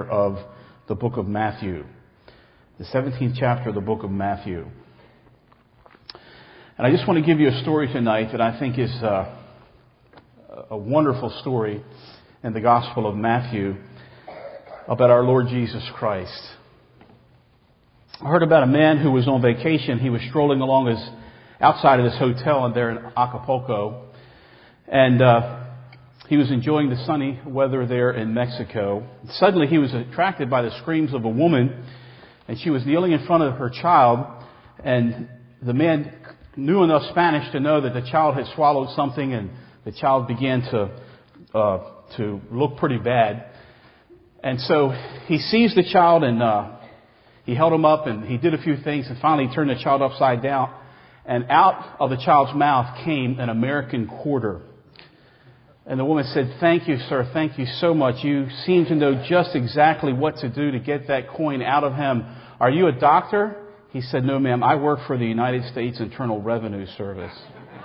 chapter of the book of Matthew. The 17th chapter of the book of Matthew. And I just want to give you a story tonight that I think is a wonderful story in the Gospel of Matthew about our Lord Jesus Christ. I heard about a man who was on vacation. He was strolling along outside of this hotel there in Acapulco. And he was enjoying the sunny weather there in Mexico. Suddenly he was attracted by the screams of a woman. And she was kneeling in front of her child. And the man knew enough Spanish to know that the child had swallowed something. And the child began to look pretty bad. And so he seized the child and he held him up and he did a few things. And finally he turned the child upside down. And out of the child's mouth came an American quarter. And the woman said, "Thank you, sir. Thank you so much. You seem to know just exactly what to do to get that coin out of him. Are you a doctor?" He said, "No, ma'am. I work for the United States Internal Revenue Service."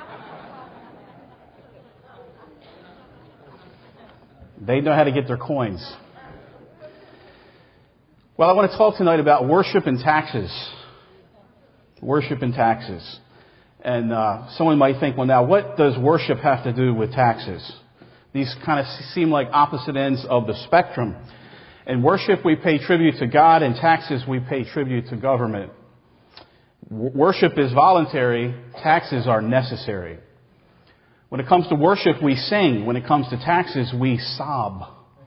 They know how to get their coins. Well, I want to talk tonight about worship and taxes. Worship and taxes. And someone might think, well, now, what does worship have to do with taxes? These kind of seem like opposite ends of the spectrum. In worship, we pay tribute to God. In taxes, we pay tribute to government. Worship is voluntary. Taxes are necessary. When it comes to worship, we sing. When it comes to taxes, we sob.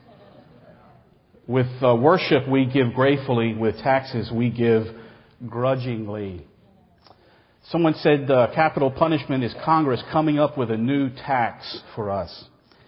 With worship, we give gratefully. With taxes, we give grudgingly. Someone said capital punishment is Congress coming up with a new tax for us.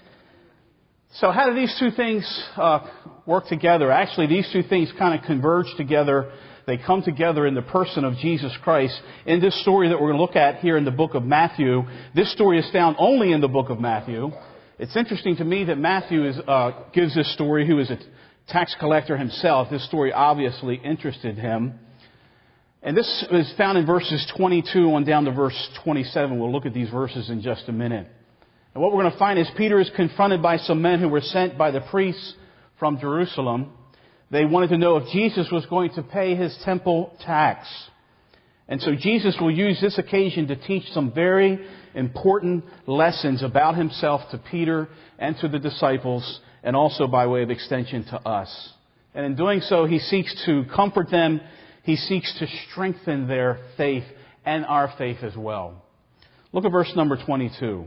So how do these two things work together? Actually, these two things kind of converge together. They come together in the person of Jesus Christ. In this story that we're going to look at here in the book of Matthew, this story is found only in the book of Matthew. It's interesting to me that Matthew gives this story, who is a tax collector himself. This story obviously interested him. And this is found in verses 22 on down to verse 27. We'll look at these verses in just a minute. And what we're going to find is Peter is confronted by some men who were sent by the priests from Jerusalem. They wanted to know if Jesus was going to pay his temple tax. And so Jesus will use this occasion to teach some very important lessons about himself to Peter and to the disciples, and also by way of extension to us. And in doing so, he seeks to comfort them. He seeks to strengthen their faith and our faith as well. Look at verse number 22.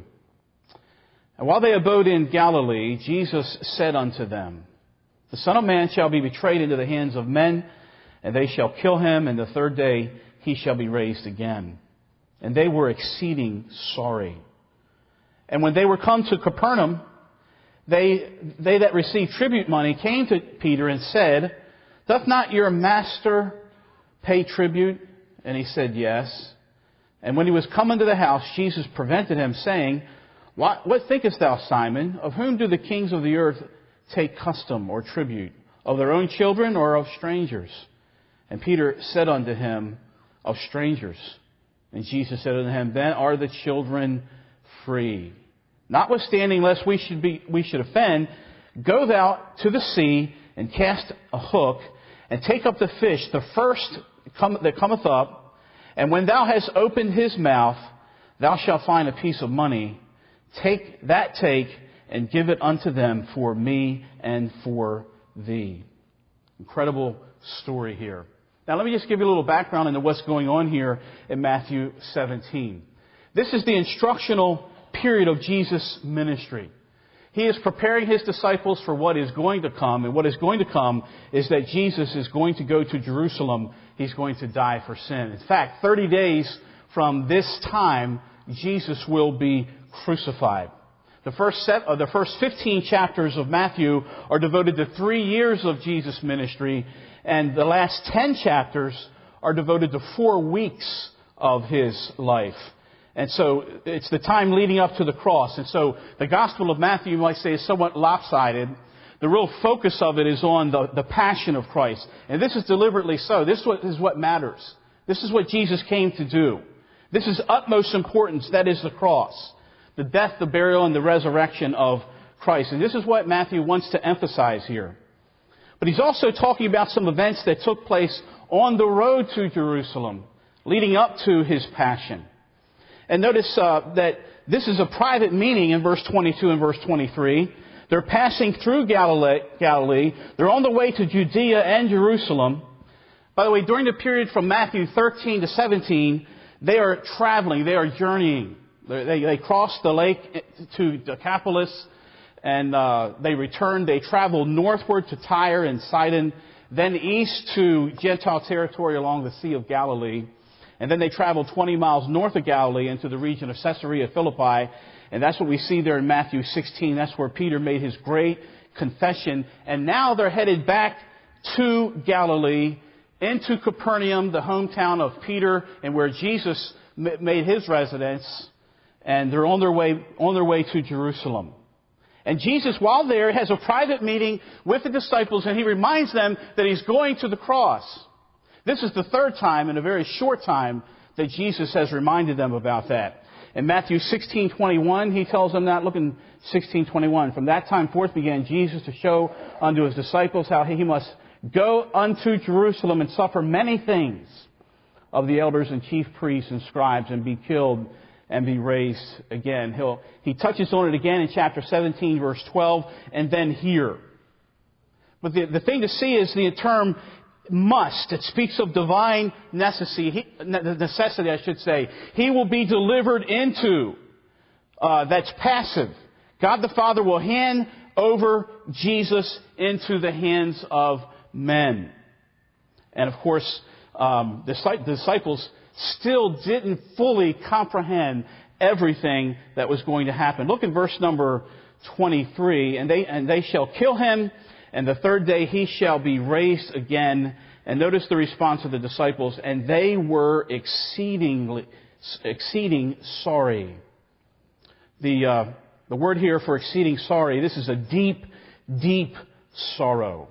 "And while they abode in Galilee, Jesus said unto them, The Son of Man shall be betrayed into the hands of men, and they shall kill him, and the third day he shall be raised again. And they were exceeding sorry. And when they were come to Capernaum, they that received tribute money came to Peter and said, Doth not your master pay tribute? And he said, Yes. And when he was come into the house, Jesus prevented him, saying, What thinkest thou, Simon? Of whom do the kings of the earth take custom or tribute? Of their own children or of strangers? And Peter said unto him, Of strangers. And Jesus said unto him, Then are the children free. Notwithstanding, lest we should offend, go thou to the sea and cast a hook, and take up the fish, the first that cometh up. And when thou hast opened his mouth, thou shalt find a piece of money. Take, and give it unto them for me and for thee." Incredible story here. Now let me just give you a little background into what's going on here in Matthew 17. This is the instructional period of Jesus' ministry. He is preparing his disciples for what is going to come. And what is going to come is that Jesus is going to go to Jerusalem. He's going to die for sin. In fact, 30 days from this time, Jesus will be crucified. The first 15 chapters of Matthew are devoted to 3 years of Jesus' ministry. And the last 10 chapters are devoted to 4 weeks of his life. And so it's the time leading up to the cross. And so the Gospel of Matthew, you might say, is somewhat lopsided. The real focus of it is on the passion of Christ. And this is deliberately so. This is what matters. This is what Jesus came to do. This is utmost importance. That is the cross. The death, the burial, and the resurrection of Christ. And this is what Matthew wants to emphasize here. But he's also talking about some events that took place on the road to Jerusalem, leading up to his passion. And notice that this is a private meeting in verse 22 and verse 23. They're passing through Galilee. They're on the way to Judea and Jerusalem. By the way, during the period from Matthew 13 to 17, they are traveling, they are journeying. They cross the lake to Decapolis, and they return. They travel northward to Tyre and Sidon, then east to Gentile territory along the Sea of Galilee. And then they travel 20 miles north of Galilee into the region of Caesarea Philippi. And that's what we see there in Matthew 16. That's where Peter made his great confession. And now they're headed back to Galilee, into Capernaum, the hometown of Peter, and where Jesus made his residence. And they're on their way to Jerusalem. And Jesus, while there, has a private meeting with the disciples, and he reminds them that he's going to the cross. This is the third time in a very short time that Jesus has reminded them about that. In Matthew 16:21, he tells them that. Look in 16:21. From that time forth began Jesus to show unto his disciples how he must go unto Jerusalem and suffer many things of the elders and chief priests and scribes, and be killed and be raised again. He touches on it again in chapter 17, verse 12, and then here. But the thing to see is the term must. It speaks of divine necessity. He will be delivered into. That's passive. God the Father will hand over Jesus into the hands of men. And of course, the disciples still didn't fully comprehend everything that was going to happen. Look in verse number 23. And they shall kill him, and the third day he shall be raised again. And notice the response of the disciples. And they were exceeding sorry. The word here for exceeding sorry, this is a deep, deep sorrow.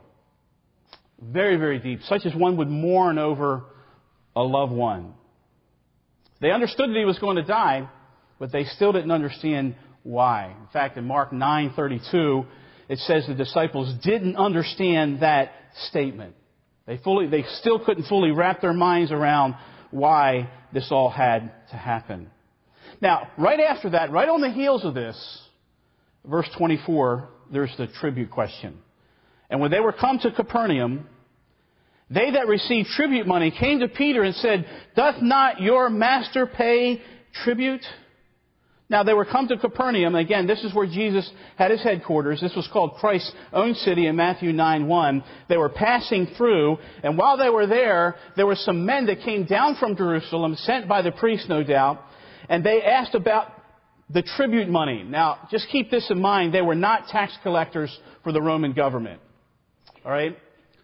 Very, very deep. Such as one would mourn over a loved one. They understood that he was going to die, but they still didn't understand why. In fact, in Mark 9:32, it says the disciples didn't understand that statement. They still couldn't fully wrap their minds around why this all had to happen. Now, right after that, right on the heels of this, verse 24, there's the tribute question. And when they were come to Capernaum, they that received tribute money came to Peter and said, Doth not your master pay tribute? Now they were come to Capernaum. Again, this is where Jesus had his headquarters. This was called Christ's own city in Matthew 9:1. They were passing through, and while they were there were some men that came down from Jerusalem, sent by the priests, no doubt, and they asked about the tribute money. Now, just keep this in mind. They were not tax collectors for the Roman government. All right?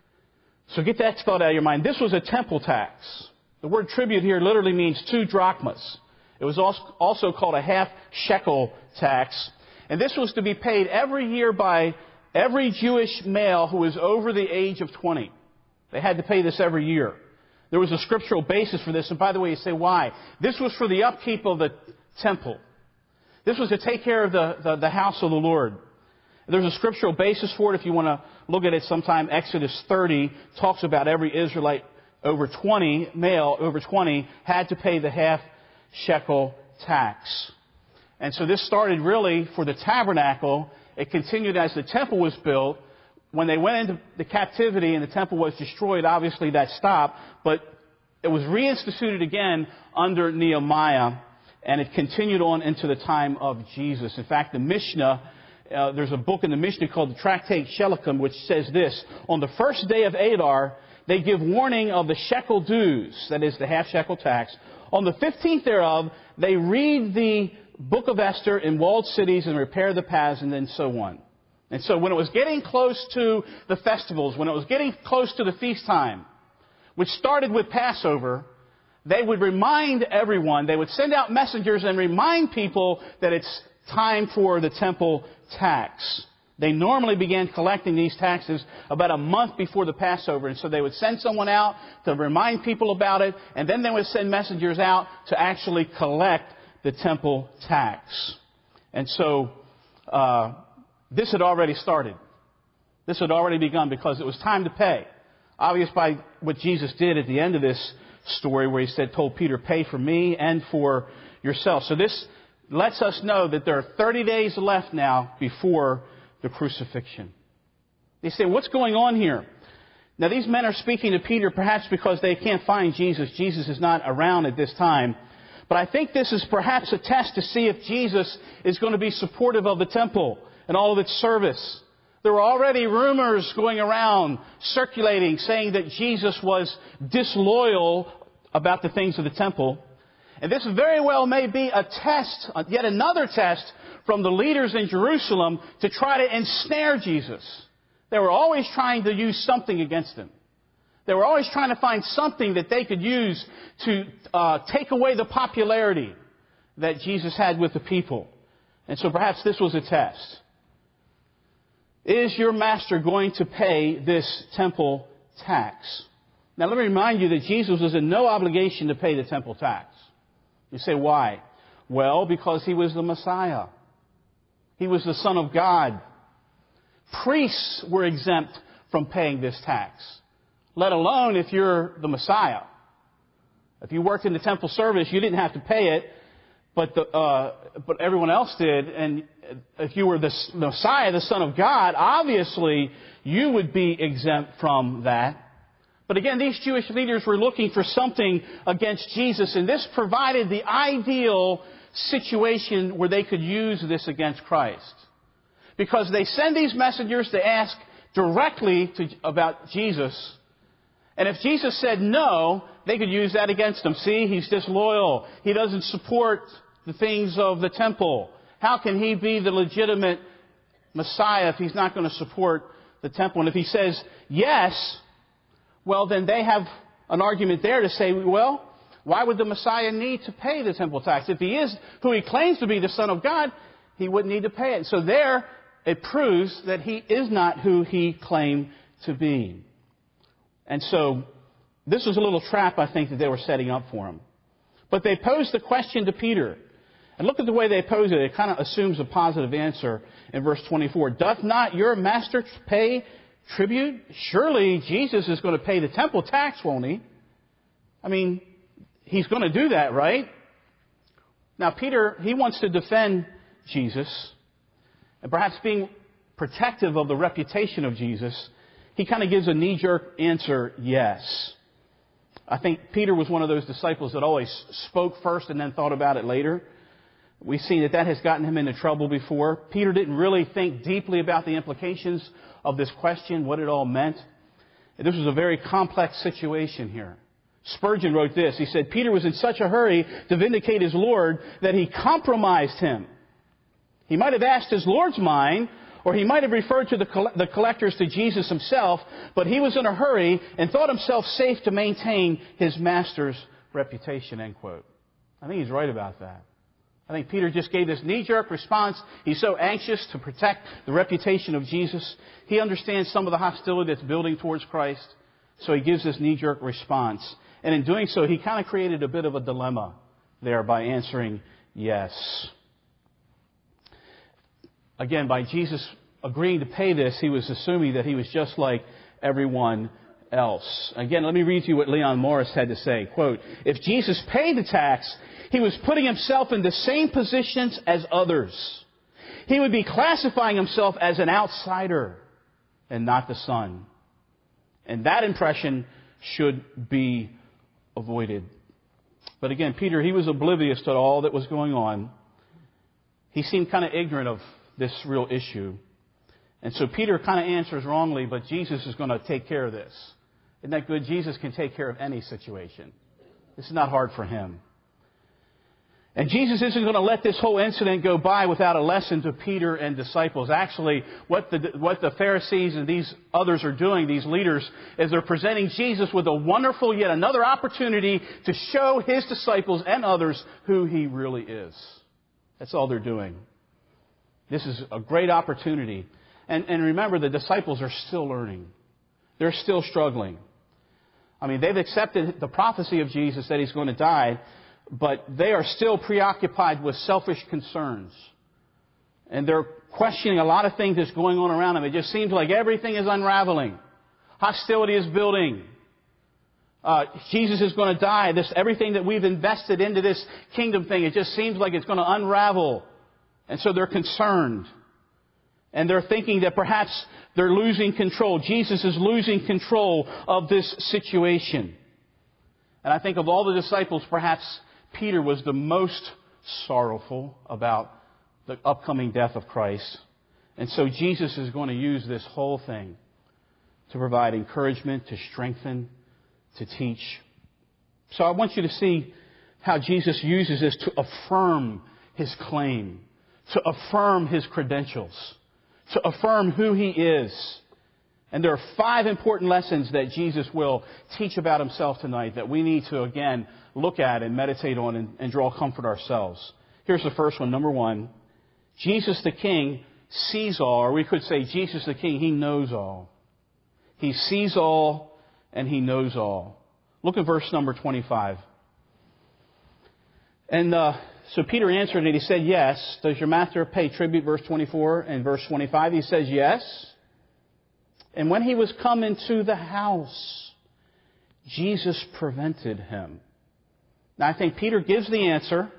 So get that spelled out of your mind. This was a temple tax. The word tribute here literally means 2 drachmas. It was also called a half shekel tax. And this was to be paid every year by every Jewish male who was over the age of 20. They had to pay this every year. There was a scriptural basis for this. And by the way, you say, why? This was for the upkeep of the temple. This was to take care of the house of the Lord. There's a scriptural basis for it. If you want to look at it sometime, Exodus 30 talks about every Israelite over 20, male over 20, had to pay the half shekel tax. And so this started really for the tabernacle. It continued as the temple was built. When they went into the captivity and the temple was destroyed, obviously that stopped. But it was reinstituted again under Nehemiah. And it continued on into the time of Jesus. In fact, the Mishnah, there's a book in the Mishnah called the Tractate Shelikim, which says this: on the first day of Adar, they give warning of the shekel dues, that is the half shekel tax. On the 15th thereof, they read the book of Esther in walled cities and repair the paths, and then so on. And so when it was getting close to the festivals, when it was getting close to the feast time, which started with Passover, they would remind everyone, they would send out messengers and remind people that it's time for the temple tax. They normally began collecting these taxes about a month before the Passover. And so they would send someone out to remind people about it. And then they would send messengers out to actually collect the temple tax. And so this had already started. This had already begun because it was time to pay. Obvious by what Jesus did at the end of this story where he told Peter, pay for me and for yourself. So this lets us know that there are 30 days left now before the crucifixion. They say, what's going on here? Now these men are speaking to Peter perhaps because they can't find Jesus. Jesus is not around at this time. But I think this is perhaps a test to see if Jesus is going to be supportive of the temple and all of its service. There were already rumors going around, circulating, saying that Jesus was disloyal about the things of the temple. And this very well may be a test, yet another test from the leaders in Jerusalem to try to ensnare Jesus. They were always trying to use something against him. They were always trying to find something that they could use to take away the popularity that Jesus had with the people. And so perhaps this was a test. Is your master going to pay this temple tax? Now let me remind you that Jesus was in no obligation to pay the temple tax. You say, why? Well, because he was the Messiah. He was the Son of God. Priests were exempt from paying this tax, let alone if you're the Messiah. If you worked in the temple service, you didn't have to pay it, but everyone else did. And if you were the Messiah, the Son of God, obviously you would be exempt from that. But again, these Jewish leaders were looking for something against Jesus, and this provided the ideal situation where they could use this against Christ. Because they send these messengers to ask directly about Jesus. And if Jesus said no, they could use that against him. See, he's disloyal. He doesn't support the things of the temple. How can he be the legitimate Messiah if he's not going to support the temple? And if he says yes, well, then they have an argument there to say, well, why would the Messiah need to pay the temple tax? If he is who he claims to be, the Son of God, he wouldn't need to pay it. So there, it proves that he is not who he claimed to be. And so, this was a little trap, I think, that they were setting up for him. But they posed the question to Peter. And look at the way they pose it. It kind of assumes a positive answer in verse 24. Doth not your master pay tribute? Surely Jesus is going to pay the temple tax, won't he? I mean, he's going to do that, right? Now, Peter, he wants to defend Jesus. And perhaps being protective of the reputation of Jesus, he kind of gives a knee-jerk answer, yes. I think Peter was one of those disciples that always spoke first and then thought about it later. We've seen that has gotten him into trouble before. Peter didn't really think deeply about the implications of this question, what it all meant. This was a very complex situation here. Spurgeon wrote this. He said, Peter was in such a hurry to vindicate his Lord that he compromised him. He might have asked his Lord's mind, or he might have referred to the collectors to Jesus himself, but he was in a hurry and thought himself safe to maintain his master's reputation, end quote. I think he's right about that. I think Peter just gave this knee-jerk response. He's so anxious to protect the reputation of Jesus. He understands some of the hostility that's building towards Christ, so he gives this knee-jerk response. And in doing so, he kind of created a bit of a dilemma there by answering yes. Again, by Jesus agreeing to pay this, he was assuming that he was just like everyone else. Again, let me read to you what Leon Morris had to say. Quote, if Jesus paid the tax, he was putting himself in the same positions as others. He would be classifying himself as an outsider and not the Son. And that impression should be avoided. But again, Peter, he was oblivious to all that was going on. He seemed kind of ignorant of this real issue. And so Peter kind of answers wrongly, but Jesus is going to take care of this. Isn't that good? Jesus can take care of any situation. This is not hard for him. And Jesus isn't going to let this whole incident go by without a lesson to Peter and disciples. Actually, what the Pharisees and these others are doing, these leaders, is they're presenting Jesus with a wonderful, yet another opportunity to show his disciples and others who he really is. That's all they're doing. This is a great opportunity. And remember, the disciples are still learning. They're still struggling. I mean, they've accepted the prophecy of Jesus that he's going to die, but they are still preoccupied with selfish concerns. And they're questioning a lot of things that's going on around them. It just seems like everything is unraveling. Hostility is building. Jesus is going to die. Everything that we've invested into this kingdom thing, it just seems like it's going to unravel. And so they're concerned. And they're thinking that perhaps they're losing control. Jesus is losing control of this situation. And I think of all the disciples, perhaps Peter was the most sorrowful about the upcoming death of Christ. And so Jesus is going to use this whole thing to provide encouragement, to strengthen, to teach. So I want you to see how Jesus uses this to affirm His claim, to affirm His credentials, to affirm who He is. And there are 5 important lessons that Jesus will teach about Himself tonight that we need to, again, look at and meditate on and draw comfort ourselves. Here's the first one. Number 1, Jesus the King sees all, or we could say Jesus the King, He knows all. He sees all and He knows all. Look at verse number 25. And so Peter answered and he said, yes. Does your master pay tribute? Verse 24 and verse 25. He says, yes. And when he was come into the house, Jesus prevented him. Now I think Peter gives the answer.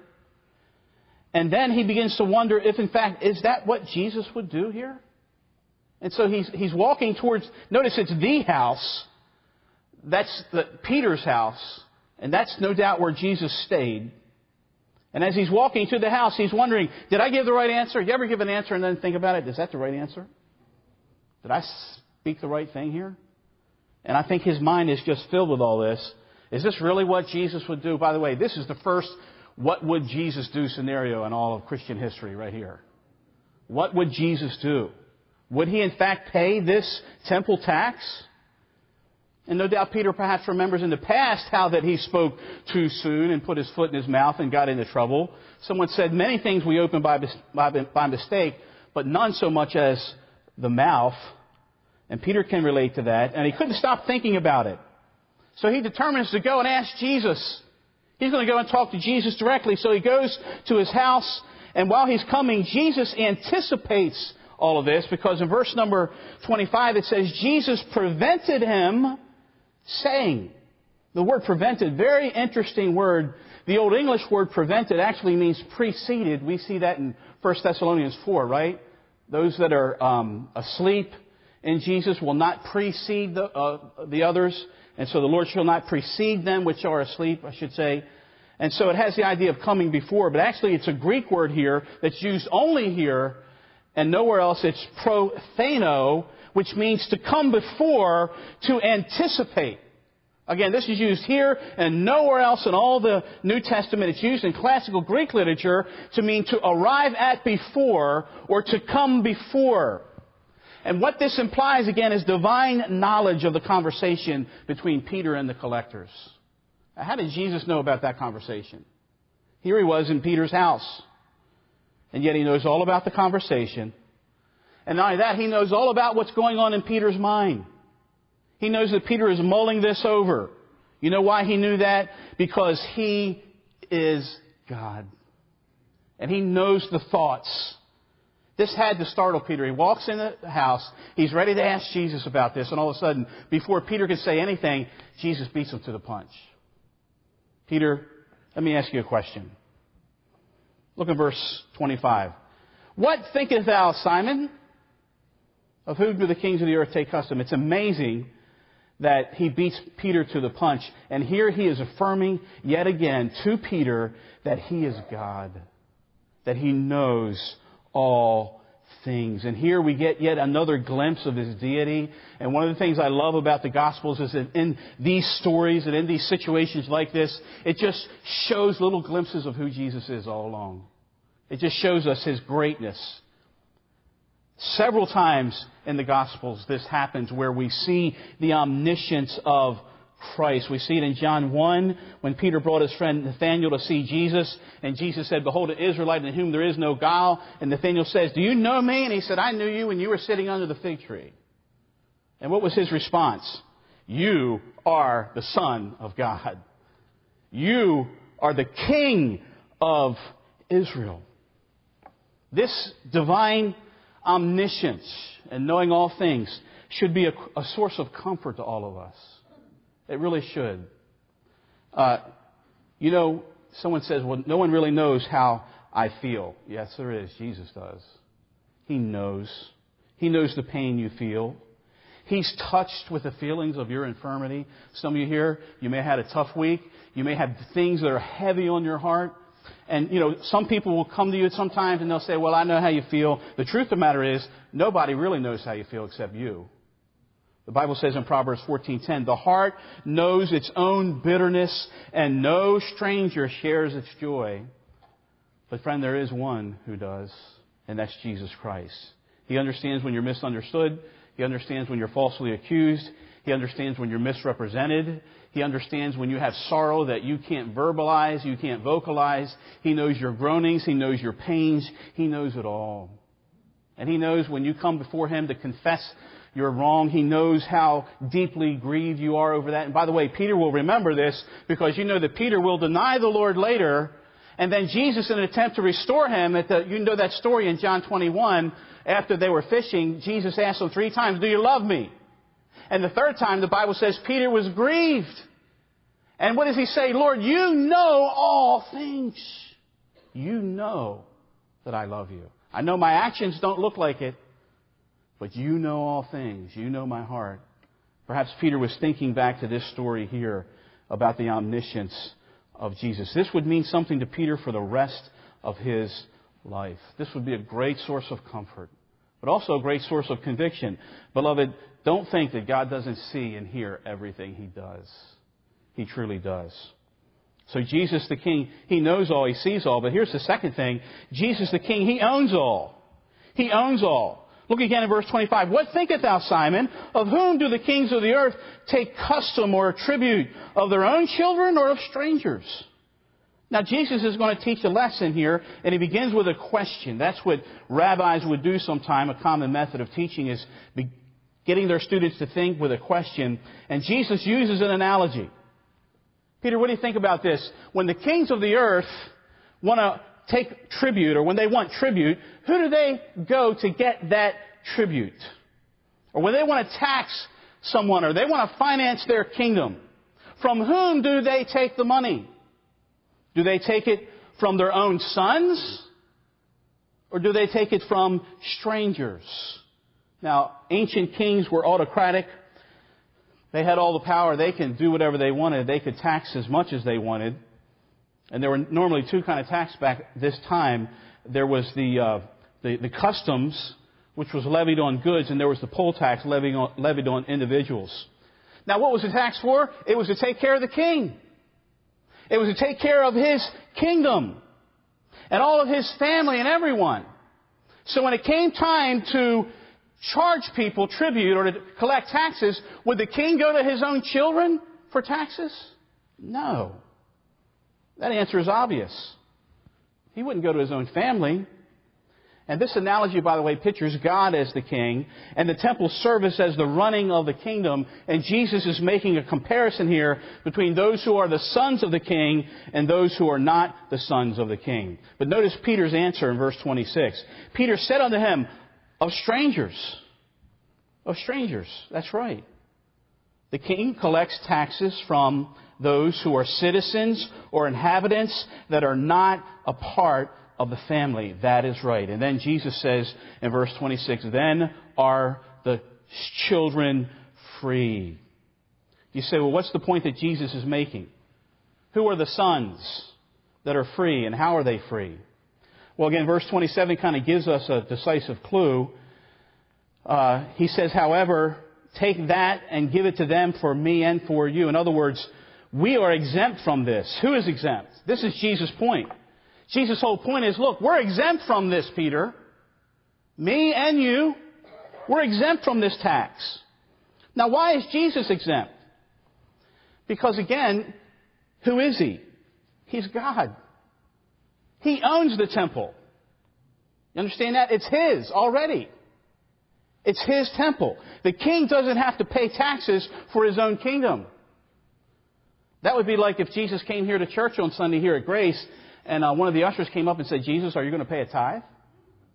And then he begins to wonder if, in fact, is that what Jesus would do here? And so he's walking towards, notice it's the house. That's Peter's house. And that's no doubt where Jesus stayed. And as he's walking to the house, he's wondering, did I give the right answer? You ever give an answer and then think about it? Is that the right answer? Did I speak the right thing here? And I think his mind is just filled with all this. Is this really what Jesus would do? By the way, this is the first what would Jesus do scenario in all of Christian history right here. What would Jesus do? Would he in fact pay this temple tax? And no doubt Peter perhaps remembers in the past how that he spoke too soon and put his foot in his mouth and got into trouble. Someone said many things we open by mistake, but none so much as the mouth. And Peter can relate to that. And he couldn't stop thinking about it. So he determines to go and ask Jesus. He's going to go and talk to Jesus directly. So he goes to his house. And while he's coming, Jesus anticipates all of this. Because in verse number 25 it says, Jesus prevented him, saying. The word prevented, very interesting word. The Old English word prevented actually means preceded. We see that in 1 Thessalonians 4, right? Those that are asleep in Jesus will not precede the others. And so the Lord shall not precede them which are asleep, I should say. And so it has the idea of coming before. But actually it's a Greek word here that's used only here and nowhere else. It's protheno, which means to come before, to anticipate. Again, this is used here and nowhere else in all the New Testament. It's used in classical Greek literature to mean to arrive at before or to come before. And what this implies, again, is divine knowledge of the conversation between Peter and the collectors. Now, how did Jesus know about that conversation? Here he was in Peter's house. And yet he knows all about the conversation. And not only that, he knows all about what's going on in Peter's mind. He knows that Peter is mulling this over. You know why he knew that? Because he is God. And he knows the thoughts. This had to startle Peter. He walks in the house. He's ready to ask Jesus about this. And all of a sudden, before Peter could say anything, Jesus beats him to the punch. Peter, let me ask you a question. Look at verse 25. What thinkest thou, Simon? Of whom do the kings of the earth take custom? It's amazing that he beats Peter to the punch. And here he is affirming yet again to Peter that he is God. That he knows all things. And here we get yet another glimpse of his deity. And one of the things I love about the Gospels is that in these stories and in these situations like this, it just shows little glimpses of who Jesus is all along. It just shows us his greatness. Several times in the Gospels this happens where we see the omniscience of Christ. We see it in John 1 when Peter brought his friend Nathanael to see Jesus. And Jesus said, behold, an Israelite in whom there is no guile. And Nathanael says, do you know me? And he said, I knew you when you were sitting under the fig tree. And what was his response? You are the Son of God. You are the King of Israel. This divine omniscience and knowing all things should be a source of comfort to all of us. It really should. Someone says, well, no one really knows how I feel. Yes, there is. Jesus does. He knows. He knows the pain you feel. He's touched with the feelings of your infirmity. Some of you here, you may have had a tough week. You may have things that are heavy on your heart. And, some people will come to you sometimes and they'll say, well, I know how you feel. The truth of the matter is, nobody really knows how you feel except you. The Bible says in Proverbs 14:10, the heart knows its own bitterness and no stranger shares its joy. But friend, there is one who does, and that's Jesus Christ. He understands when you're misunderstood. He understands when you're falsely accused. He understands when you're misrepresented. He understands when you have sorrow that you can't verbalize, you can't vocalize. He knows your groanings. He knows your pains. He knows it all. And He knows when you come before Him to confess your wrong. He knows how deeply grieved you are over that. And by the way, Peter will remember this because you know that Peter will deny the Lord later. And then Jesus, in an attempt to restore him, you know that story in John 21, after they were fishing, Jesus asked him 3 times, do you love me? And the 3rd time, the Bible says Peter was grieved. And what does he say? Lord, you know all things. You know that I love you. I know my actions don't look like it, but you know all things. You know my heart. Perhaps Peter was thinking back to this story here about the omniscience of Jesus. This would mean something to Peter for the rest of his life. This would be a great source of comfort, but also a great source of conviction. Beloved, don't think that God doesn't see and hear everything He does. He truly does. So Jesus the King, He knows all, He sees all. But here's the second thing. Jesus the King, He owns all. He owns all. Look again in verse 25. What thinkest thou, Simon? Of whom do the kings of the earth take custom or tribute? Of their own children or of strangers? Now, Jesus is going to teach a lesson here, and He begins with a question. That's what rabbis would do sometime. A common method of teaching is getting their students to think with a question. And Jesus uses an analogy. Peter, what do you think about this? When the kings of the earth want to take tribute, or when they want tribute, who do they go to get that tribute? Or when they want to tax someone, or they want to finance their kingdom, from whom do they take the money? Do they take it from their own sons? Or do they take it from strangers? Now, ancient kings were autocratic. They had all the power. They could do whatever they wanted. They could tax as much as they wanted. And there were normally 2 kinds of tax back this time. There was the customs, which was levied on goods, and there was the poll tax levied on individuals. Now, what was the tax for? It was to take care of the king. It was to take care of his kingdom and all of his family and everyone. So when it came time to charge people tribute or to collect taxes, would the king go to his own children for taxes? No. That answer is obvious. He wouldn't go to his own family. And this analogy, by the way, pictures God as the king and the temple service as the running of the kingdom. And Jesus is making a comparison here between those who are the sons of the king and those who are not the sons of the king. But notice Peter's answer in verse 26. Peter said unto him, of strangers. Of strangers. That's right. The king collects taxes from those who are citizens or inhabitants that are not a part of the family. That is right. And then Jesus says in verse 26, then are the children free. You say, well, what's the point that Jesus is making? Who are the sons that are free, and how are they free? Well, again, verse 27 kind of gives us a decisive clue. He says, however, take that and give it to them for me and for you. In other words, we are exempt from this. Who is exempt? This is Jesus' point. Jesus' whole point is, look, we're exempt from this, Peter. Me and you, we're exempt from this tax. Now, why is Jesus exempt? Because, again, who is He? He's God. He owns the temple. You understand that? It's His already. It's His temple. The king doesn't have to pay taxes for his own kingdom. That would be like if Jesus came here to church on Sunday here at Grace, and one of the ushers came up and said, Jesus, are you going to pay a tithe?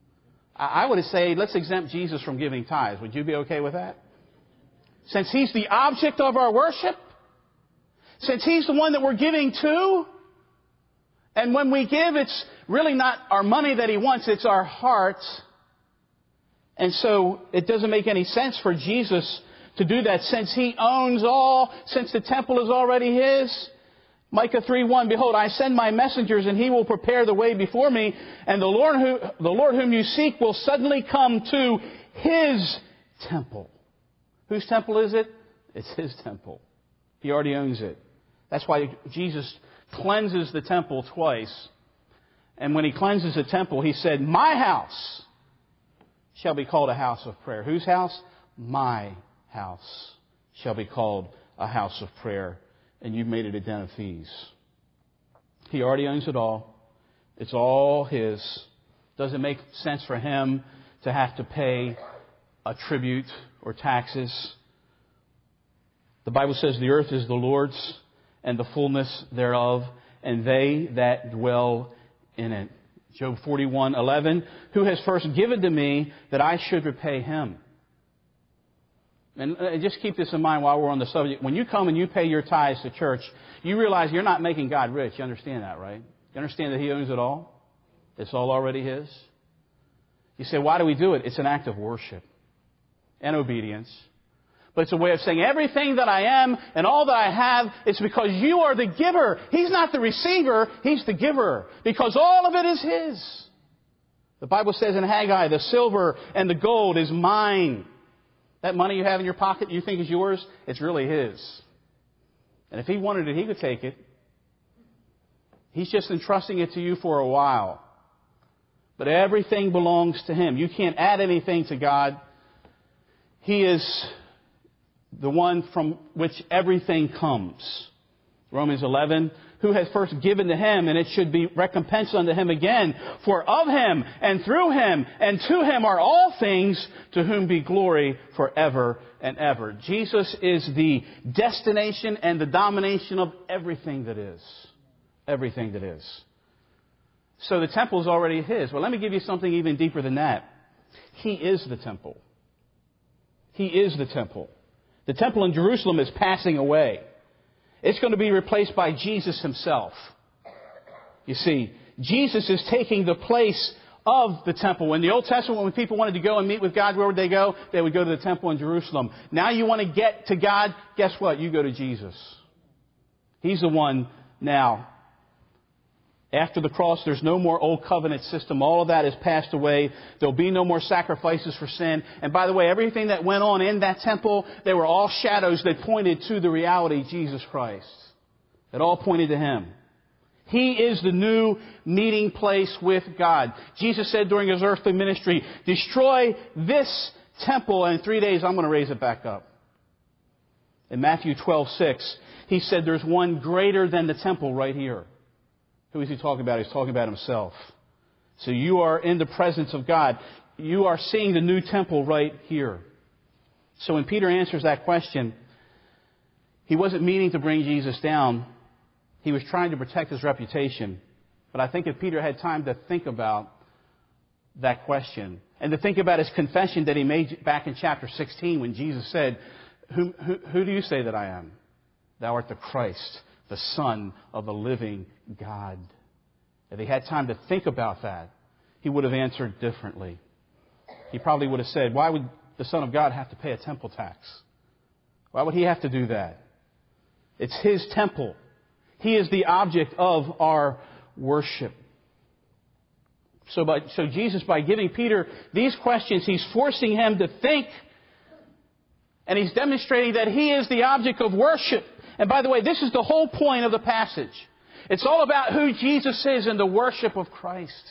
I would say, let's exempt Jesus from giving tithes. Would you be okay with that? Since He's the object of our worship, since He's the one that we're giving to, and when we give, it's really not our money that He wants, it's our hearts. And so it doesn't make any sense for Jesus to do that since He owns all, since the temple is already His. Micah 3:1, behold, I send my messengers and He will prepare the way before me, and the Lord whom you seek will suddenly come to His temple. Whose temple is it? It's His temple. He already owns it. That's why Jesus cleanses the temple twice. And when He cleanses the temple, He said, my house shall be called a house of prayer. Whose house? My house shall be called a house of prayer. And you've made it a den of thieves. He already owns it all. It's all His. Doesn't make sense for Him to have to pay a tribute or taxes. The Bible says the earth is the Lord's and the fullness thereof, and they that dwell in it. Job 41:11, who has first given to me that I should repay him? And just keep this in mind while we're on the subject. When you come and you pay your tithes to church, you realize you're not making God rich. You understand that, right? You understand that He owns it all? It's all already His? You say, why do we do it? It's an act of worship and obedience. But it's a way of saying everything that I am and all that I have, it's because you are the giver. He's not the receiver. He's the giver. Because all of it is His. The Bible says in Haggai, the silver and the gold is mine. That money you have in your pocket you think is yours, it's really His. And if He wanted it, He could take it. He's just entrusting it to you for a while. But everything belongs to Him. You can't add anything to God. He is the one from which everything comes. Romans 11, who has first given to Him, and it should be recompensed unto Him again. For of Him, and through Him, and to Him are all things, to whom be glory forever and ever. Jesus is the destination and the domination of everything that is. Everything that is. So the temple is already His. Well, let me give you something even deeper than that. He is the temple. He is the temple. The temple in Jerusalem is passing away. It's going to be replaced by Jesus Himself. You see, Jesus is taking the place of the temple. In the Old Testament, when people wanted to go and meet with God, where would they go? They would go to the temple in Jerusalem. Now you want to get to God, guess what? You go to Jesus. He's the one now. After the cross, there's no more old covenant system. All of that has passed away. There'll be no more sacrifices for sin. And by the way, everything that went on in that temple, they were all shadows that pointed to the reality, Jesus Christ. It all pointed to Him. He is the new meeting place with God. Jesus said during His earthly ministry, destroy this temple, and in 3 days I'm going to raise it back up. In Matthew 12:6, He said there's one greater than the temple right here. Who is He talking about? He's talking about Himself. So you are in the presence of God. You are seeing the new temple right here. So when Peter answers that question, he wasn't meaning to bring Jesus down. He was trying to protect his reputation. But I think if Peter had time to think about that question and to think about his confession that he made back in chapter 16 when Jesus said, Who do you say that I am? Thou art the Christ, the Son of the living God. If he had time to think about that, he would have answered differently. He probably would have said, why would the Son of God have to pay a temple tax? Why would He have to do that? It's His temple. He is the object of our worship. So Jesus, by giving Peter these questions, He's forcing him to think, and He's demonstrating that He is the object of worship. And by the way, this is the whole point of the passage. It's all about who Jesus is and the worship of Christ.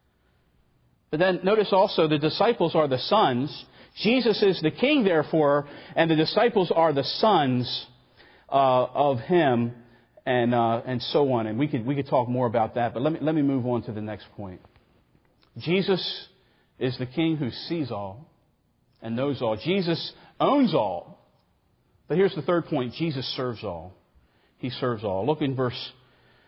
But then notice also the disciples are the sons. Jesus is the king, therefore, and the disciples are the sons of Him, and so on. And we could talk more about that. But let me move on to the next point. Jesus is the king who sees all and knows all. Jesus owns all. But here's the third point. Jesus serves all. He serves all. Look in verse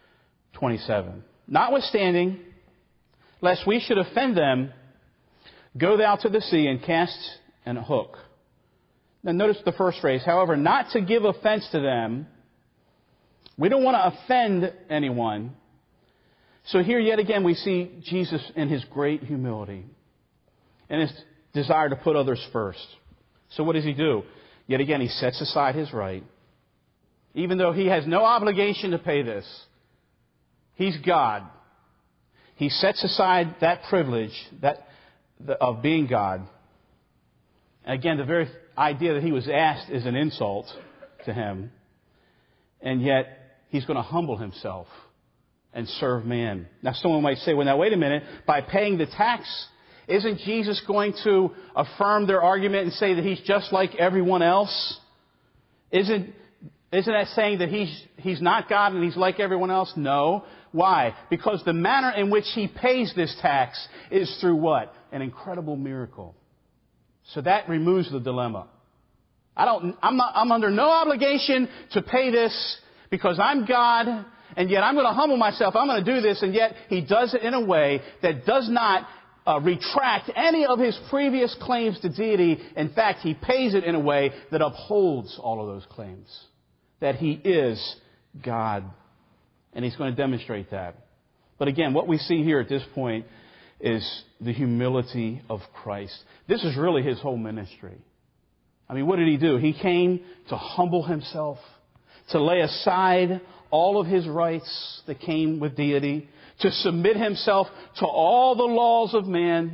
27. Notwithstanding, lest we should offend them, Go thou to the sea and cast an hook. Now notice the first phrase, however, not to give offense to them. We don't want to offend anyone. So here yet again we see Jesus in his great humility and his desire to put others first. So what does he do? Yet again he sets aside his right. Even though he has no obligation to pay this. He's God. He sets aside that privilege of being God. Again, the very idea that he was asked is an insult to him. And yet, he's going to humble himself and serve man. Now, someone might say, well, now, wait a minute. By paying the tax, isn't Jesus going to affirm their argument and say that he's just like everyone else? Isn't that saying that he's not God and he's like everyone else? No. Why? Because the manner in which he pays this tax is through what? An incredible miracle. So that removes the dilemma. I'm under no obligation to pay this because I'm God, and yet I'm going to humble myself. I'm going to do this, and yet he does it in a way that does not retract any of his previous claims to deity. In fact, he pays it in a way that upholds all of those claims. That he is God. And he's going to demonstrate that. But again, what we see here at this point is the humility of Christ. This is really his whole ministry. I mean, what did he do? He came to humble himself, to lay aside all of his rights that came with deity, to submit himself to all the laws of man.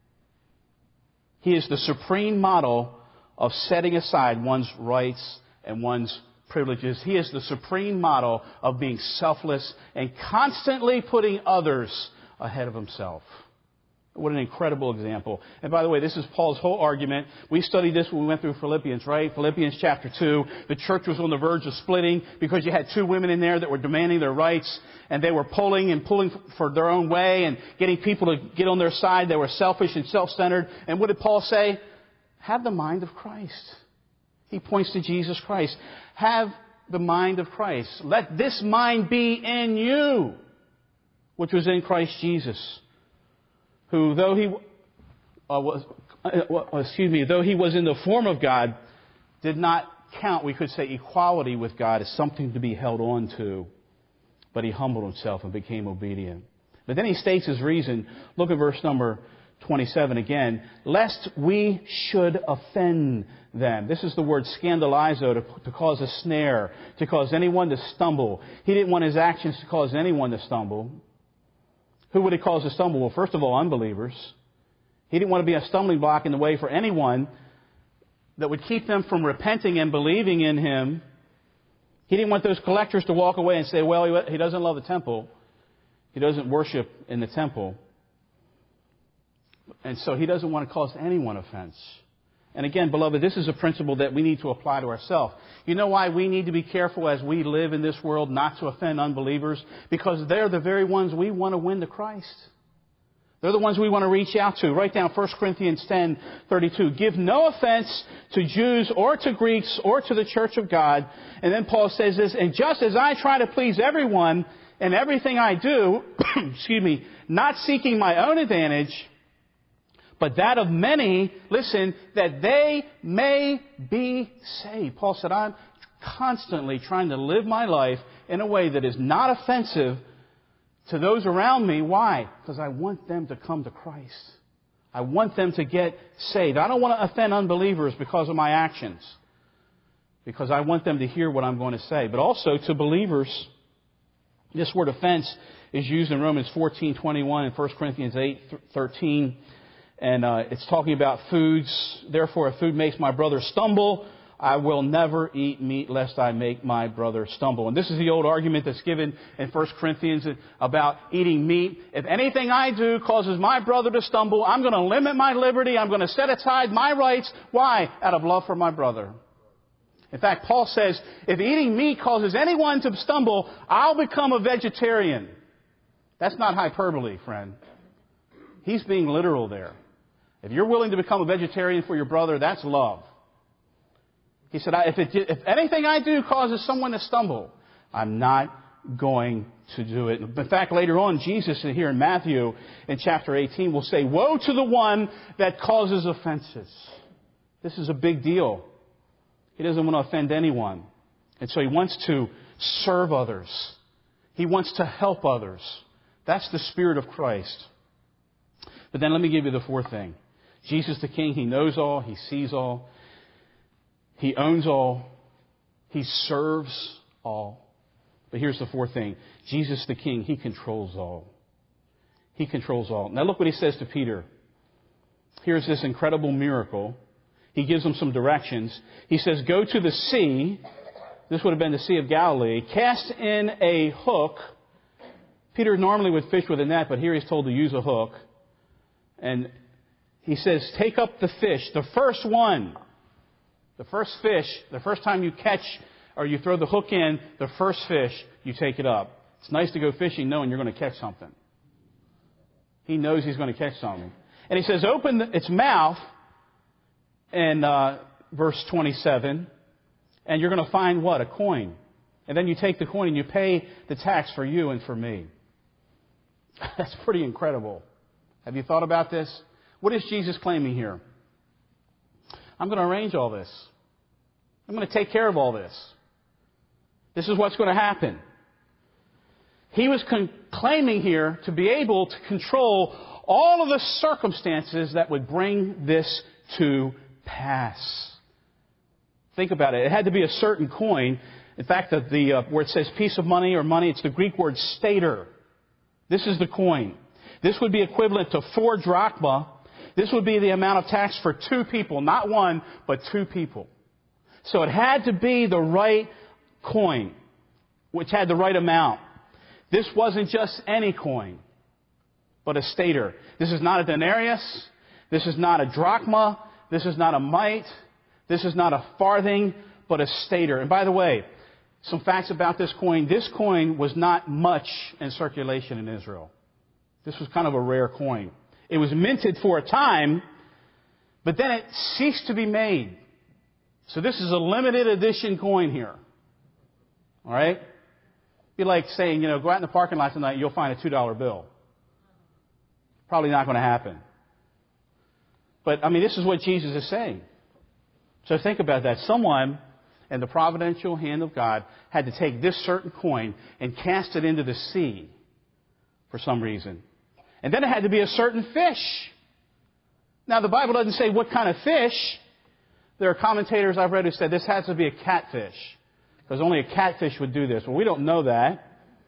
He is the supreme model of setting aside one's rights and one's privileges. He is the supreme model of being selfless and constantly putting others ahead of himself. What an incredible example. And by the way, this is Paul's whole argument. We studied this when we went through Philippians, right? Philippians chapter 2. The church was on the verge of splitting because you had two women in there that were demanding their rights, and they were pulling for their own way and getting people to get on their side. They were selfish and self-centered. And what did Paul say? Have the mind of Christ. He points to Jesus Christ. Have the mind of Christ. Let this mind be in you, which was in Christ Jesus, who though he was in the form of God, did not count, we could say, equality with God as something to be held on to, but he humbled himself and became obedient. But then he states his reason. Look at verse number 27 again. Lest we should offend them. This is the word scandalizo, to cause a snare, to cause anyone to stumble. He didn't want his actions to cause anyone to stumble. Who would he cause to stumble? Well, first of all, unbelievers. He didn't want to be a stumbling block in the way for anyone that would keep them from repenting and believing in him. He didn't want those collectors to walk away and say, well, he doesn't love the temple. He doesn't worship in the temple. And so he doesn't want to cause anyone offense. And again, beloved, this is a principle that we need to apply to ourselves. You know why we need to be careful as we live in this world not to offend unbelievers? Because they're the very ones we want to win to Christ. They're the ones we want to reach out to. Write down 1 Corinthians 10:32. Give no offense to Jews or to Greeks or to the church of God. And then Paul says this, and just as I try to please everyone in everything I do, not seeking my own advantage, but that of many, listen, that they may be saved. Paul said, I'm constantly trying to live my life in a way that is not offensive to those around me. Why? Because I want them to come to Christ. I want them to get saved. I don't want to offend unbelievers because of my actions, because I want them to hear what I'm going to say. But also to believers, this word offense is used in Romans 14:21 and 1 Corinthians 8:13. And it's talking about foods. Therefore, if food makes my brother stumble, I will never eat meat lest I make my brother stumble. And this is the old argument that's given in 1 Corinthians about eating meat. If anything I do causes my brother to stumble, I'm going to limit my liberty. I'm going to set aside my rights. Why? Out of love for my brother. In fact, Paul says, if eating meat causes anyone to stumble, I'll become a vegetarian. That's not hyperbole, friend. He's being literal there. If you're willing to become a vegetarian for your brother, that's love. He said, if anything I do causes someone to stumble, I'm not going to do it. In fact, later on, Jesus here in Matthew in chapter 18 will say, "Woe to the one that causes offenses." This is a big deal. He doesn't want to offend anyone. And so he wants to serve others. He wants to help others. That's the Spirit of Christ. But then let me give you the fourth thing. Jesus the King, He knows all. He sees all. He owns all. He serves all. But here's the fourth thing. Jesus the King, He controls all. He controls all. Now look what He says to Peter. Here's this incredible miracle. He gives him some directions. He says, "Go to the sea." This would have been the Sea of Galilee. "Cast in a hook." Peter normally would fish with a net, but here he's told to use a hook. And he says, "Take up the fish, the first one." The first fish, the first time you catch or you throw the hook in, the first fish, you take it up. It's nice to go fishing knowing you're going to catch something. He knows he's going to catch something. And he says, "Open its mouth," in verse 27, "and you're going to find what? A coin. And then you take the coin and you pay the tax for you and for me." That's pretty incredible. Have you thought about this? What is Jesus claiming here? I'm going to arrange all this. I'm going to take care of all this. This is what's going to happen. He was claiming here to be able to control all of the circumstances that would bring this to pass. Think about it. It had to be a certain coin. In fact, where it says piece of money or money, it's the Greek word stater. This is the coin. This would be equivalent to 4 drachma. This would be the amount of tax for 2 people. Not one, but 2 people. So it had to be the right coin, which had the right amount. This wasn't just any coin, but a stater. This is not a denarius. This is not a drachma. This is not a mite. This is not a farthing, but a stater. And by the way, some facts about this coin. This coin was not much in circulation in Israel. This was kind of a rare coin. It was minted for a time, but then it ceased to be made. So this is a limited edition coin here. All right? Be like saying, go out in the parking lot tonight and you'll find a $2 bill. Probably not going to happen. But, this is what Jesus is saying. So think about that. Someone in the providential hand of God had to take this certain coin and cast it into the sea for some reason. And then it had to be a certain fish. Now, the Bible doesn't say what kind of fish. There are commentators I've read who said this has to be a catfish, because only a catfish would do this. Well, we don't know that.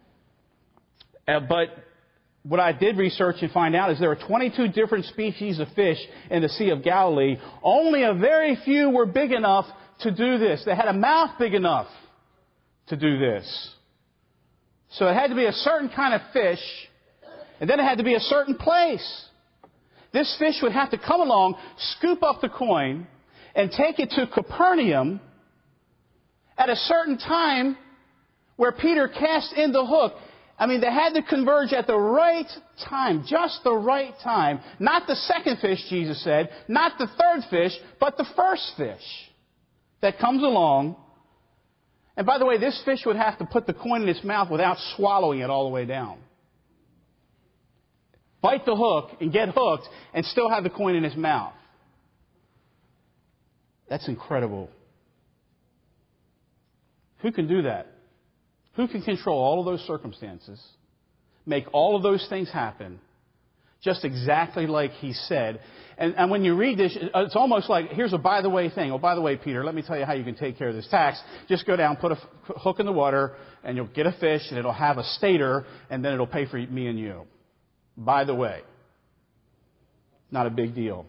But what I did research and find out is there are 22 different species of fish in the Sea of Galilee. Only a very few were big enough to do this. They had a mouth big enough to do this. So it had to be a certain kind of fish, and then it had to be a certain place. This fish would have to come along, scoop up the coin, and take it to Capernaum at a certain time where Peter cast in the hook. They had to converge at the right time, just the right time. Not the second fish, Jesus said, not the third fish, but the first fish that comes along. And by the way, this fish would have to put the coin in its mouth without swallowing it all the way down. Bite the hook and get hooked and still have the coin in his mouth. That's incredible. Who can do that? Who can control all of those circumstances, make all of those things happen, just exactly like He said? And when you read this, it's almost like, here's a by the way thing. Oh, by the way, Peter, let me tell you how you can take care of this tax. Just go down, put a hook in the water, and you'll get a fish, and it'll have a stater, and then it'll pay for me and you. By the way. Not a big deal.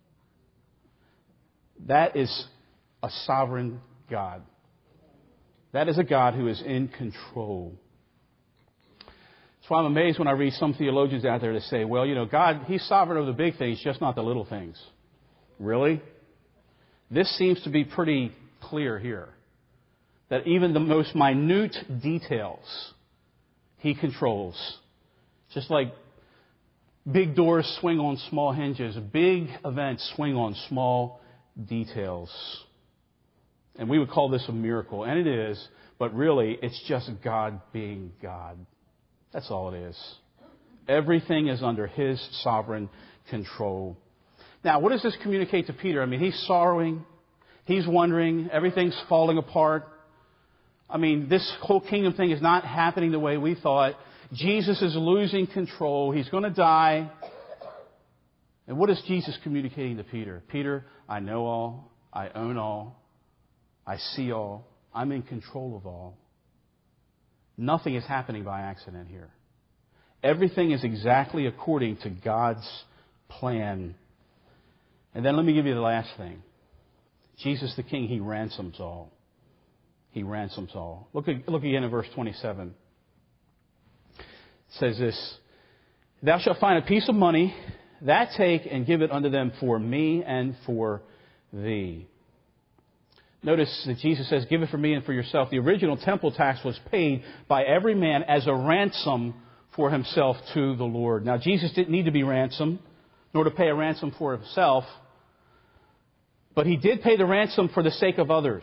That is a sovereign God. That is a God who is in control. That's why I'm amazed when I read some theologians out there that say, well, God, He's sovereign over the big things, just not the little things. Really? This seems to be pretty clear here. That even the most minute details He controls. Just like big doors swing on small hinges, big events swing on small details. And we would call this a miracle, and it is, but really it's just God being God. That's all it is. Everything is under His sovereign control. Now, what does this communicate to Peter? I mean, he's sorrowing. He's wondering. Everything's falling apart. I mean, this whole kingdom thing is not happening the way we thought. Jesus is losing control. He's going to die. And what is Jesus communicating to Peter? Peter, I know all. I own all. I see all. I'm in control of all. Nothing is happening by accident here. Everything is exactly according to God's plan. And then let me give you the last thing. Jesus the King, He ransoms all. He ransoms all. Look again at verse 27. It says this, Thou shalt find a piece of money, that take and give it unto them for me and for thee. Notice that Jesus says, give it for me and for yourself. The original temple tax was paid by every man as a ransom for himself to the Lord. Now, Jesus didn't need to be ransomed, nor to pay a ransom for Himself, but He did pay the ransom for the sake of others.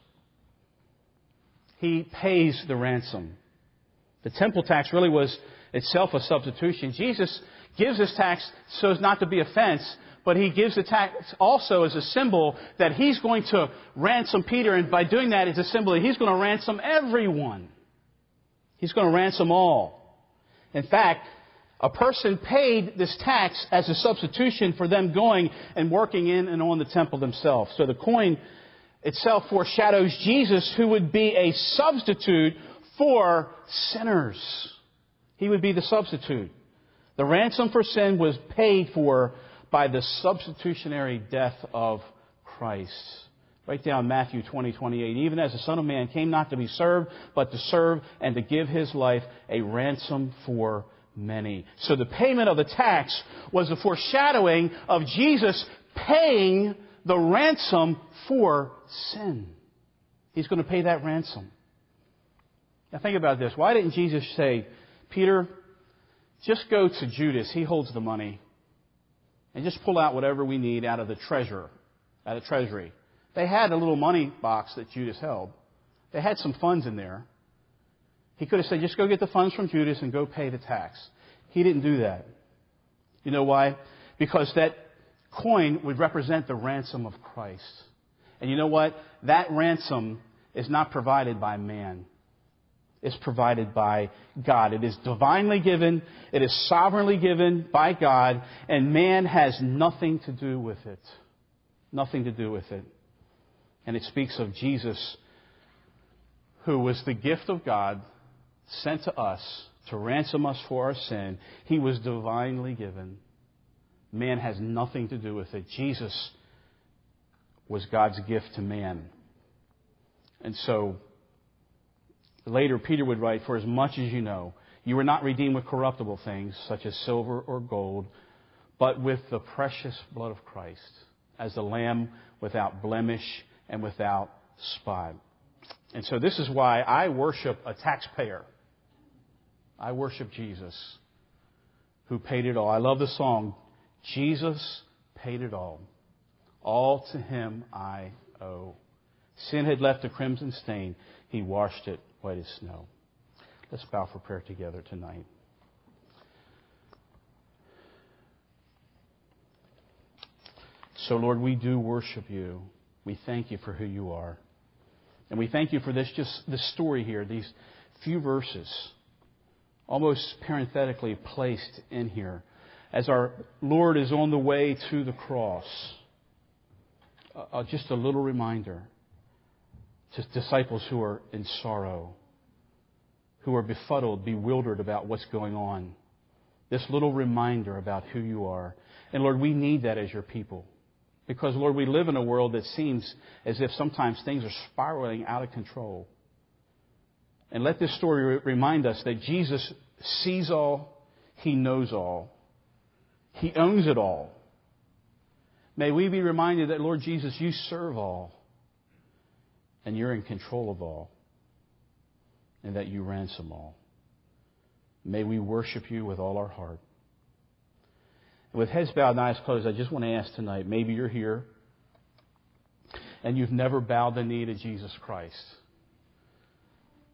He pays the ransom. The temple tax really was itself a substitution. Jesus gives this tax so as not to be offense, but He gives the tax also as a symbol that He's going to ransom Peter, and by doing that, it's a symbol that He's going to ransom everyone. He's going to ransom all. In fact, a person paid this tax as a substitution for them going and working in and on the temple themselves. So the coin itself foreshadows Jesus, who would be a substitute for sinners. He would be the substitute. The ransom for sin was paid for by the substitutionary death of Christ. Write down Matthew 20:28. Even as the Son of Man came not to be served, but to serve and to give His life a ransom for many. So the payment of the tax was a foreshadowing of Jesus paying the ransom for sin. He's going to pay that ransom. Now think about this. Why didn't Jesus say, Peter, just go to Judas, he holds the money, and just pull out whatever we need out of the treasury. They had a little money box that Judas held. They had some funds in there. He could have said, just go get the funds from Judas and go pay the tax. He didn't do that. You know why? Because that coin would represent the ransom of Christ. And you know what? That ransom is not provided by man. It's provided by God. It is divinely given. It is sovereignly given by God. And man has nothing to do with it. Nothing to do with it. And it speaks of Jesus, who was the gift of God sent to us to ransom us for our sin. He was divinely given. Man has nothing to do with it. Jesus was God's gift to man. And so, later Peter would write, for as much as you know, you were not redeemed with corruptible things, such as silver or gold, but with the precious blood of Christ, as the Lamb without blemish and without spot. And so this is why I worship a taxpayer. I worship Jesus, who paid it all. I love the song, Jesus paid it all. All to Him I owe. Sin had left a crimson stain. He washed it white as snow. Let's bow for prayer together tonight. So, Lord, we do worship You. We thank You for who You are. And we thank You for this story here, these few verses, almost parenthetically placed in here, as our Lord is on the way to the cross. Just a little reminder to disciples who are in sorrow, who are befuddled, bewildered about what's going on. This little reminder about who You are. And Lord, we need that as Your people. Because, Lord, we live in a world that seems as if sometimes things are spiraling out of control. And let this story remind us that Jesus sees all, He knows all, He owns it all. May we be reminded that, Lord Jesus, You serve all, and You're in control of all, and that You ransom all. May we worship You with all our heart. With heads bowed and eyes closed, I just want to ask tonight, maybe you're here and you've never bowed the knee to Jesus Christ.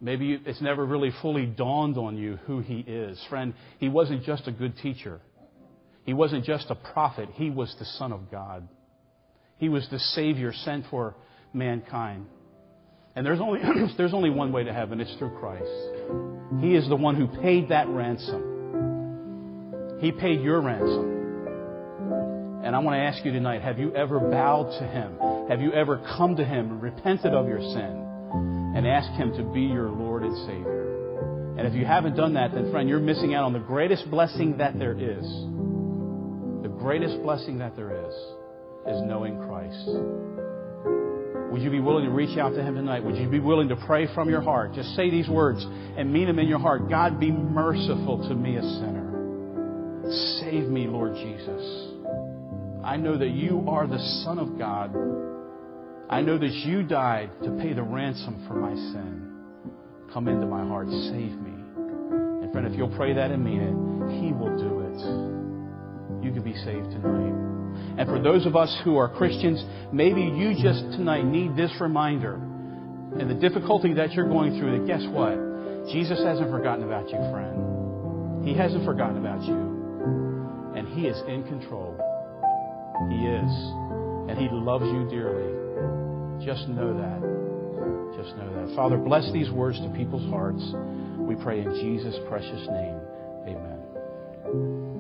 Maybe it's never really fully dawned on you who He is. Friend, He wasn't just a good teacher. He wasn't just a prophet. He was the Son of God. He was the Savior sent for mankind. And there's only one way to heaven. It's through Christ. He is the one who paid that ransom. He paid your ransom. And I want to ask you tonight, have you ever bowed to Him? Have you ever come to Him and repented of your sin and asked Him to be your Lord and Savior? And if you haven't done that, then friend, you're missing out on the greatest blessing that there is. The greatest blessing that there is knowing Christ. Would you be willing to reach out to Him tonight? Would you be willing to pray from your heart? Just say these words and mean them in your heart. God, be merciful to me, a sinner. Save me, Lord Jesus. I know that You are the Son of God. I know that You died to pay the ransom for my sin. Come into my heart. Save me. And friend, if you'll pray that and mean it, He will do it. You can be saved tonight. And for those of us who are Christians, maybe you just tonight need this reminder and the difficulty that you're going through, that guess what? Jesus hasn't forgotten about you, friend. He hasn't forgotten about you. And He is in control. He is. And He loves you dearly. Just know that. Just know that. Father, bless these words to people's hearts. We pray in Jesus' precious name. Amen.